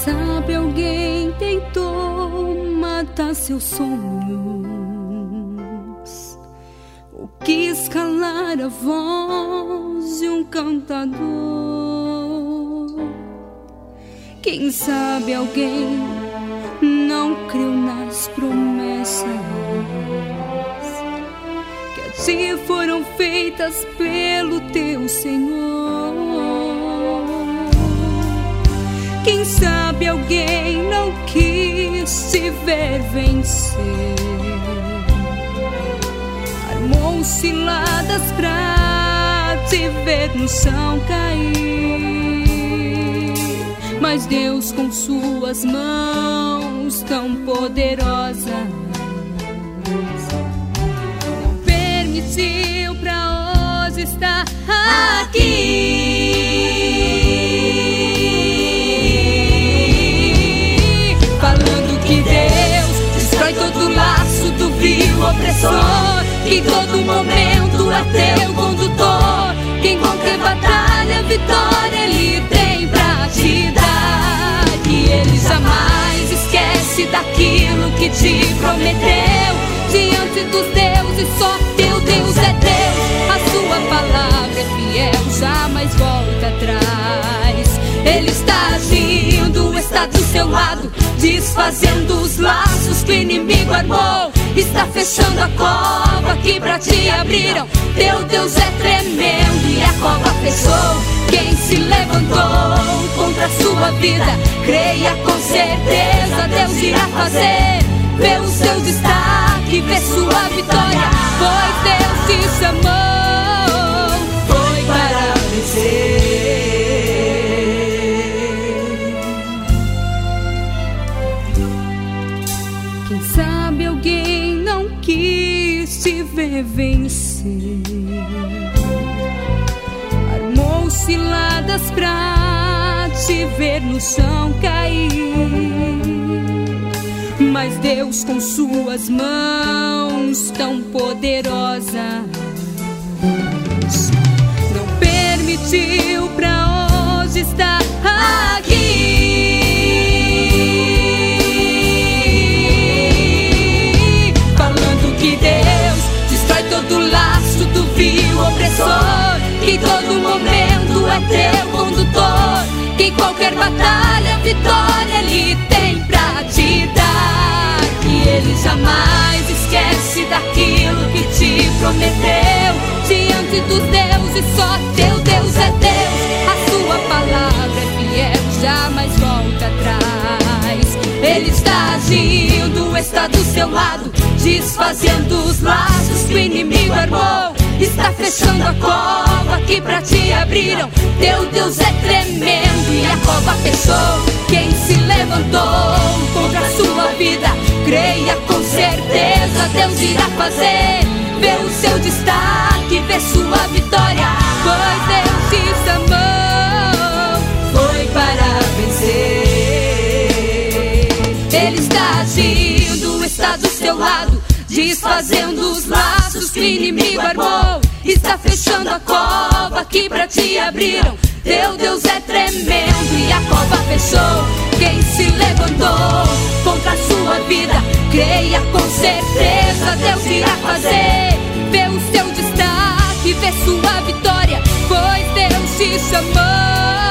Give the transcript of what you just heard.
sabe alguém tentou matar seus sonhos, ou quis calar a voz de um cantador. Quem sabe alguém não creu nas promessas que a ti foram feitas pelo teu Senhor. Quem sabe alguém não quis te ver vencer, armou ciladas pra te ver no chão cair. Mas Deus, com suas mãos tão poderosas, não permitiu pra hoje estar aqui. Falando que Deus destrói todo laço do vil opressor, que em todo momento é teu condutor. Quem qualquer batalha, vitória Ele tem pra te dar. E Ele jamais esquece daquilo que te prometeu. Diante dos deuses, só teu Deus é Deus. A sua palavra é fiel, jamais volta atrás. Ele está agindo, está do seu lado, desfazendo os laços que o inimigo armou. Está fechando a cova que pra ti abriram. Teu Deus é tremendo e a cova fechou. Quem se levantou contra a sua vida, creia com certeza, Deus irá fazer. Vê o seu destaque, vê sua vitória, pois Deus te chamou, foi para vencer. Quem sabe alguém não quis te ver vencer, armou ciladas pra te ver no chão cair. Mas Deus, com suas mãos tão poderosas, não permitiu pra hoje estar aqui. Falando que Deus destrói todo laço do vil opressor, que em todo momento é teu condutor. Que em qualquer batalha, vitória Ele tem pra te dar. E Ele jamais esquece daquilo que te prometeu. Diante dos deuses, só teu Deus é Deus. A sua palavra é fiel, jamais volta atrás. Ele está agindo, está do seu lado, desfazendo os laços que o inimigo armou. Está fechando a cova que pra ti abriram. Teu Deus é tremendo e a cova fechou. Quem se levantou contra a sua vida, creia com certeza, Deus irá fazer. Vê o seu destaque, vê sua vitória, pois Deus te chamou, foi para vencer. Ele está agindo, está do seu lado, desfazendo os laços que o inimigo armou. Está fechando a cova que pra ti abriram. Teu Deus é tremendo e a cova fechou. Quem se levantou contra a sua vida, creia com certeza, Deus irá fazer. Vê o seu destaque, vê sua vitória, pois Deus te chamou.